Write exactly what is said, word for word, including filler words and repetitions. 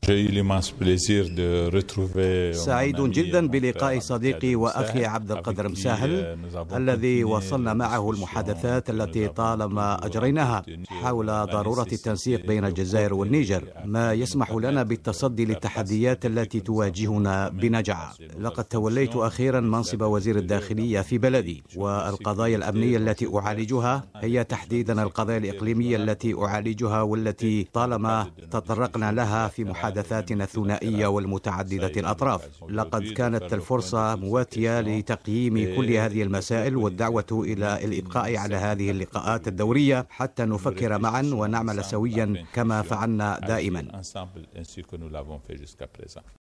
سعيد جدا بلقاء صديقي وأخي عبد القادر مساهل الذي واصلنا معه المحادثات التي طالما أجريناها حول ضرورة التنسيق بين الجزائر والنيجر، ما يسمح لنا بالتصدي للتحديات التي تواجهنا بنجاح. لقد توليت أخيرا منصب وزير الداخلية في بلدي، والقضايا الأمنية التي أعالجها هي تحديدا القضايا الإقليمية التي أعالجها والتي طالما تطرقنا لها في محادثاتنا الثنائية والمتعددة الأطراف. لقد كانت الفرصة مواتية لتقييم كل هذه المسائل والدعوة إلى الإبقاء على هذه اللقاءات الدورية حتى نفكر معا ونعمل سويا كما فعلنا دائما.